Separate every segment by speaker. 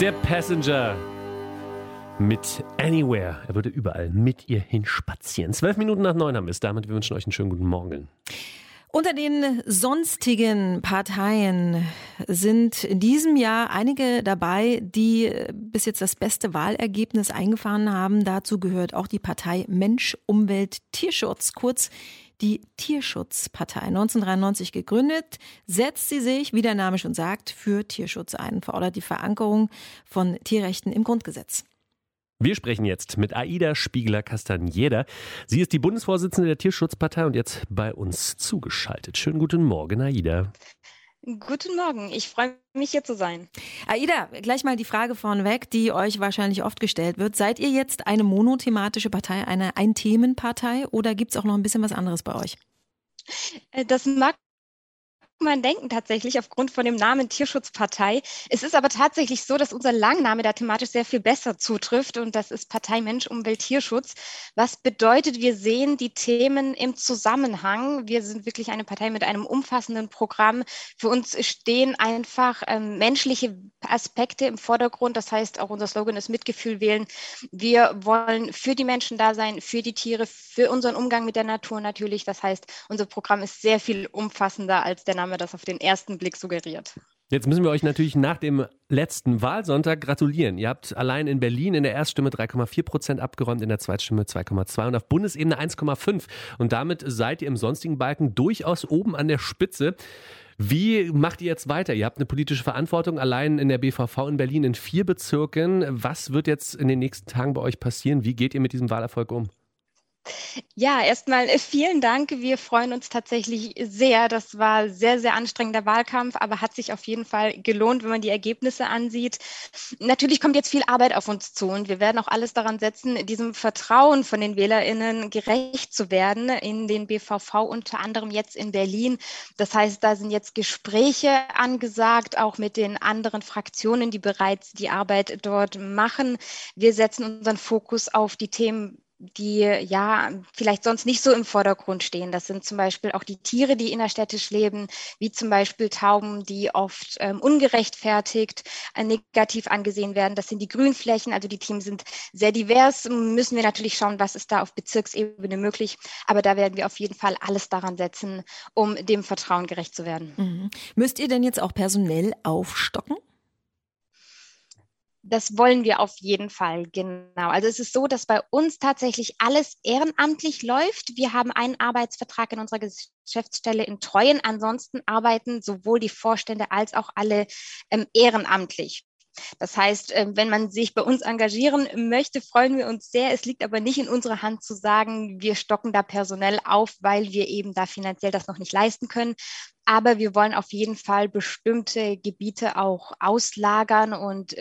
Speaker 1: Der Passenger mit Anywhere. Er würde überall mit ihr hinspazieren. 12 Minuten nach 9 haben wir es. Damit wir wünschen euch einen schönen guten Morgen.
Speaker 2: Unter den sonstigen Parteien sind in diesem Jahr einige dabei, die bis jetzt das beste Wahlergebnis eingefahren haben. Dazu gehört auch die Partei Mensch, Umwelt, Tierschutz, kurz die Tierschutzpartei. 1993 gegründet, setzt sie sich, wie der Name schon sagt, für Tierschutz ein, fordert die Verankerung von Tierrechten im Grundgesetz.
Speaker 1: Wir sprechen jetzt mit Aida Spiegler-Castañeda. Sie ist die Bundesvorsitzende der Tierschutzpartei und jetzt bei uns zugeschaltet. Schönen guten Morgen, Aida.
Speaker 3: Guten Morgen, ich freue mich, hier zu sein.
Speaker 2: Aida, gleich mal die Frage vorneweg, die euch wahrscheinlich oft gestellt wird. Seid ihr jetzt eine monothematische Partei, eine Ein-Themen-Partei oder gibt es auch noch ein bisschen was anderes bei euch?
Speaker 3: Das mag man denken tatsächlich aufgrund von dem Namen Tierschutzpartei. Es ist aber tatsächlich so, dass unser Langname da thematisch sehr viel besser zutrifft und das ist Partei Mensch, Umwelt, Tierschutz. Was bedeutet, wir sehen die Themen im Zusammenhang. Wir sind wirklich eine Partei mit einem umfassenden Programm. Für uns stehen einfach menschliche Aspekte im Vordergrund. Das heißt, auch unser Slogan ist Mitgefühl wählen. Wir wollen für die Menschen da sein, für die Tiere, für unseren Umgang mit der Natur natürlich. Das heißt, unser Programm ist sehr viel umfassender als der Name das auf den ersten Blick suggeriert.
Speaker 1: Jetzt müssen wir euch natürlich nach dem letzten Wahlsonntag gratulieren. Ihr habt allein in Berlin in der Erststimme 3,4% abgeräumt, in der Zweitstimme 2,2% und auf Bundesebene 1,5%. Und damit seid ihr im sonstigen Balken durchaus oben an der Spitze. Wie macht ihr jetzt weiter? Ihr habt eine politische Verantwortung allein in der BVV in Berlin in 4 Bezirken. Was wird jetzt in den nächsten Tagen bei euch passieren? Wie geht ihr mit diesem Wahlerfolg um?
Speaker 3: Ja, erstmal vielen Dank. Wir freuen uns tatsächlich sehr. Das war sehr, sehr anstrengender Wahlkampf, aber hat sich auf jeden Fall gelohnt, wenn man die Ergebnisse ansieht. Natürlich kommt jetzt viel Arbeit auf uns zu und wir werden auch alles daran setzen, diesem Vertrauen von den WählerInnen gerecht zu werden in den BVV, unter anderem jetzt in Berlin. Das heißt, da sind jetzt Gespräche angesagt, auch mit den anderen Fraktionen, die bereits die Arbeit dort machen. Wir setzen unseren Fokus auf die Themen, die ja vielleicht sonst nicht so im Vordergrund stehen. Das sind zum Beispiel auch die Tiere, die innerstädtisch leben, wie zum Beispiel Tauben, die oft ungerechtfertigt negativ angesehen werden. Das sind die Grünflächen, also die Themen sind sehr divers. Müssen wir natürlich schauen, was ist da auf Bezirksebene möglich. Aber da werden wir auf jeden Fall alles daran setzen, um dem Vertrauen gerecht zu werden.
Speaker 2: Mhm. Müsst ihr denn jetzt auch personell aufstocken?
Speaker 3: Das wollen wir auf jeden Fall, genau. Also es ist so, dass bei uns tatsächlich alles ehrenamtlich läuft. Wir haben einen Arbeitsvertrag in unserer Geschäftsstelle in Treuen. Ansonsten arbeiten sowohl die Vorstände als auch alle ehrenamtlich. Das heißt, wenn man sich bei uns engagieren möchte, freuen wir uns sehr. Es liegt aber nicht in unserer Hand zu sagen, wir stocken da personell auf, weil wir eben da finanziell das noch nicht leisten können. Aber wir wollen auf jeden Fall bestimmte Gebiete auch auslagern und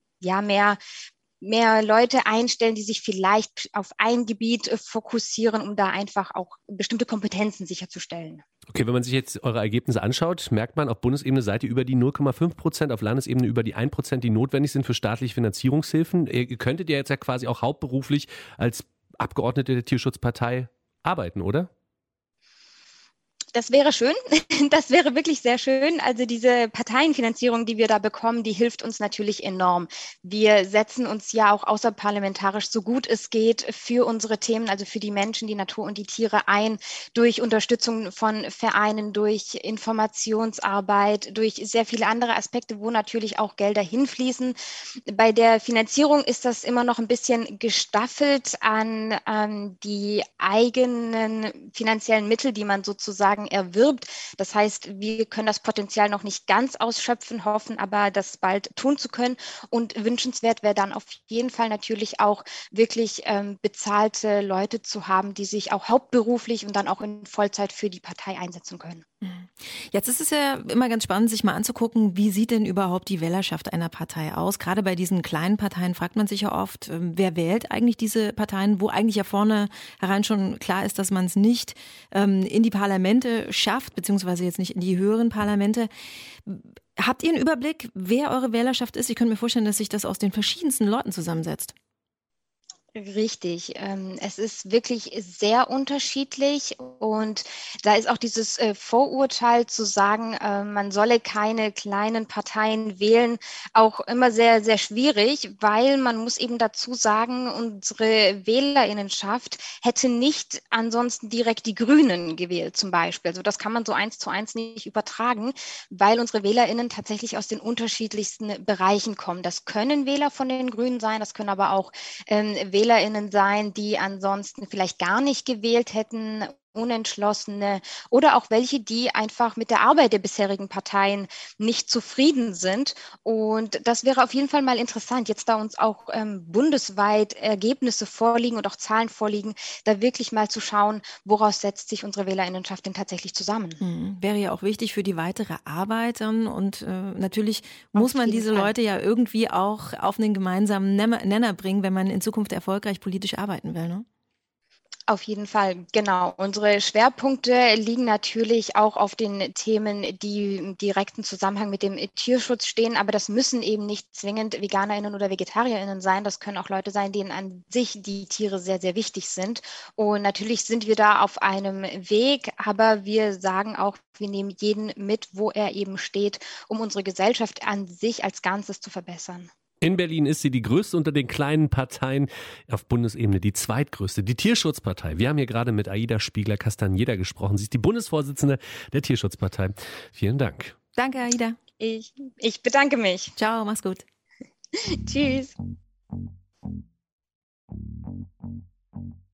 Speaker 3: mehr Leute einstellen, die sich vielleicht auf ein Gebiet fokussieren, um da einfach auch bestimmte Kompetenzen sicherzustellen.
Speaker 1: Okay, wenn man sich jetzt eure Ergebnisse anschaut, merkt man, auf Bundesebene seid ihr über die 0,5%, auf Landesebene über die 1%, die notwendig sind für staatliche Finanzierungshilfen. Ihr könntet ja jetzt ja quasi auch hauptberuflich als Abgeordnete der Tierschutzpartei arbeiten, oder?
Speaker 3: Das wäre schön. Das wäre wirklich sehr schön. Also diese Parteienfinanzierung, die wir da bekommen, die hilft uns natürlich enorm. Wir setzen uns ja auch außerparlamentarisch so gut es geht für unsere Themen, also für die Menschen, die Natur und die Tiere ein, durch Unterstützung von Vereinen, durch Informationsarbeit, durch sehr viele andere Aspekte, wo natürlich auch Gelder hinfließen. Bei der Finanzierung ist das immer noch ein bisschen gestaffelt an die eigenen finanziellen Mittel, die man sozusagen erwirbt. Das heißt, wir können das Potenzial noch nicht ganz ausschöpfen, hoffen aber, das bald tun zu können. Und wünschenswert wäre dann auf jeden Fall natürlich auch wirklich bezahlte Leute zu haben, die sich auch hauptberuflich und dann auch in Vollzeit für die Partei einsetzen können.
Speaker 2: Jetzt ist es ja immer ganz spannend, sich mal anzugucken, wie sieht denn überhaupt die Wählerschaft einer Partei aus? Gerade bei diesen kleinen Parteien fragt man sich ja oft, wer wählt eigentlich diese Parteien, wo eigentlich ja vorne herein schon klar ist, dass man es nicht in die Parlamente schafft, beziehungsweise jetzt nicht in die höheren Parlamente. Habt ihr einen Überblick, wer eure Wählerschaft ist? Ich könnte mir vorstellen, dass sich das aus den verschiedensten Leuten zusammensetzt.
Speaker 3: Richtig. Es ist wirklich sehr unterschiedlich und da ist auch dieses Vorurteil zu sagen, man solle keine kleinen Parteien wählen, auch immer sehr, sehr schwierig, weil man muss eben dazu sagen, unsere Wählerinnenschaft hätte nicht ansonsten direkt die Grünen gewählt zum Beispiel. Also das kann man so 1:1 nicht übertragen, weil unsere WählerInnen tatsächlich aus den unterschiedlichsten Bereichen kommen. Das können Wähler von den Grünen sein, das können aber auch WählerInnen sein, die ansonsten vielleicht gar nicht gewählt hätten, Unentschlossene oder auch welche, die einfach mit der Arbeit der bisherigen Parteien nicht zufrieden sind. Und das wäre auf jeden Fall mal interessant, jetzt da uns auch bundesweit Ergebnisse vorliegen und auch Zahlen vorliegen, da wirklich mal zu schauen, woraus setzt sich unsere WählerInnenschaft denn tatsächlich zusammen.
Speaker 2: Wäre ja auch wichtig für die weitere Arbeit dann und natürlich muss man diese Leute ja irgendwie auch auf einen gemeinsamen Nenner bringen, wenn man in Zukunft erfolgreich politisch arbeiten will, ne?
Speaker 3: Auf jeden Fall, genau. Unsere Schwerpunkte liegen natürlich auch auf den Themen, die im direkten Zusammenhang mit dem Tierschutz stehen, aber das müssen eben nicht zwingend VeganerInnen oder VegetarierInnen sein. Das können auch Leute sein, denen an sich die Tiere sehr, sehr wichtig sind. Und natürlich sind wir da auf einem Weg, aber wir sagen auch, wir nehmen jeden mit, wo er eben steht, um unsere Gesellschaft an sich als Ganzes zu verbessern.
Speaker 1: In Berlin ist sie die größte unter den kleinen Parteien, auf Bundesebene die zweitgrößte, die Tierschutzpartei. Wir haben hier gerade mit Aida Spiegler-Castañeda gesprochen. Sie ist die Bundesvorsitzende der Tierschutzpartei. Vielen Dank.
Speaker 2: Danke, Aida.
Speaker 3: Ich bedanke mich.
Speaker 2: Ciao, mach's gut.
Speaker 3: Tschüss.